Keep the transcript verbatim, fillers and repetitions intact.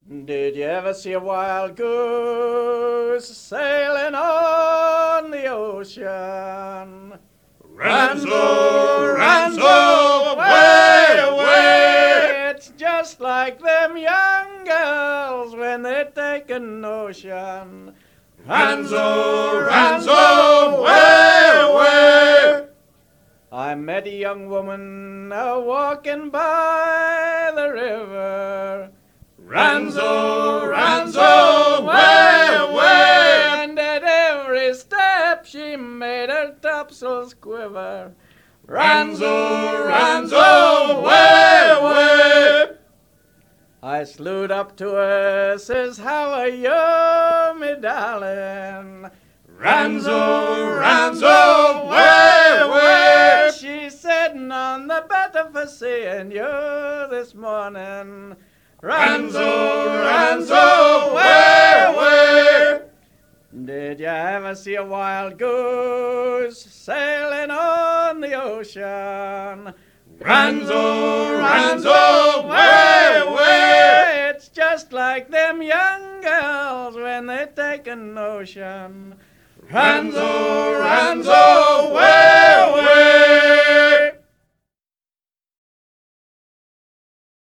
Did you ever see a wild goose sailing on the ocean? Ranzo, Ranzo, away, away! It's just like them young girls when they take a notion. Ranzo, Ranzo, away, away! I met a young woman uh, walking by the river. Ranzo, Ranzo, away, away! And at every step she made her topsails quiver. Ranzo, Ranzo, away, away! I slewed up to her, says, how are you, me darling? Ranzo, Ranzo, away, away! She said, none the better for seeing you this morning. Ranzo, Ranzo, away, away! Did you ever see a wild goose sailing on the ocean? Ranzo, Ranzo, away, away! It's just like them young girls when they take a notion. Ranzo, Ranzo,